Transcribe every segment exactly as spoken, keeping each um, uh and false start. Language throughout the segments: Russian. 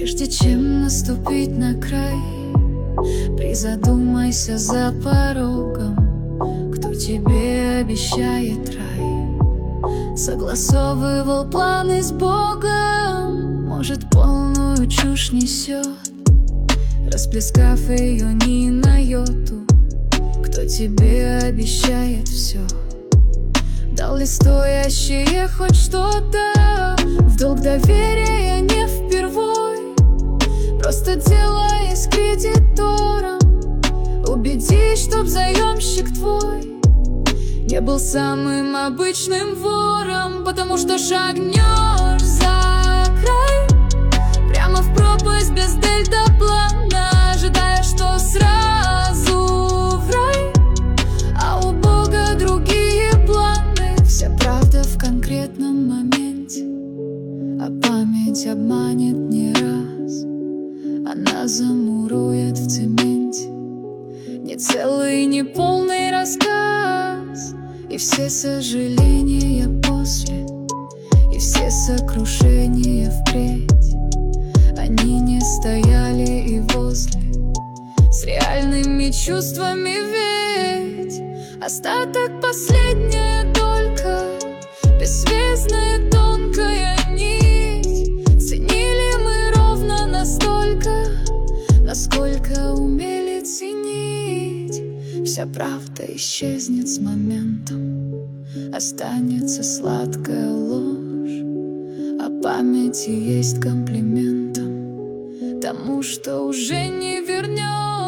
Прежде чем наступить на край, призадумайся за порогом, кто тебе обещает рай. Согласовывал планы с Богом, может, полную чушь несет, расплескав ее ни на йоту. Кто тебе обещает все, дал ли стоящее хоть что-то? В долг доверия не впервой, просто делаясь кредитором, убедись, чтоб заемщик твой не был самым обычным вором. Потому что шагнешь за край, прямо в пропасть без дельтаплана, ожидая, что сразу в рай, а у Бога другие планы. Вся правда в конкретном моменте, а память обманет не раз. Она замурует в цементе не целый, не полный рассказ. И все сожаления после, и все сокрушения впредь, они не стояли и возле с реальными чувствами, ведь остаток последняя долька, бессвязная тонкая нить. Ценили мы ровно настолько, насколько умели ценить. Вся правда исчезнет с моментом, останется сладкая ложь, а памяти есть комплиментом тому, что уже не вернешь.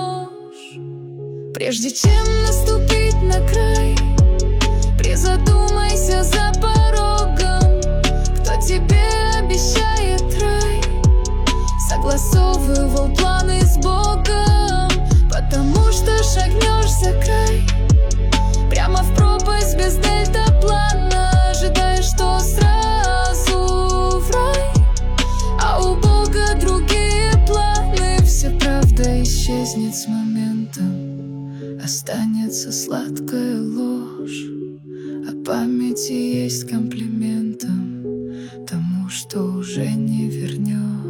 Прежде чем наступить на край, призадумайся за порогом, кто тебе обещает рай. Согласовывал планы с Богом, потому что шагнешь за край, прямо в пропасть без дельтаплана, ожидая, что сразу в рай, а у Бога другие планы. Вся правда исчезнет с моментом, останется сладкая ложь, а памяти есть комплиментом тому, что уже не вернешь.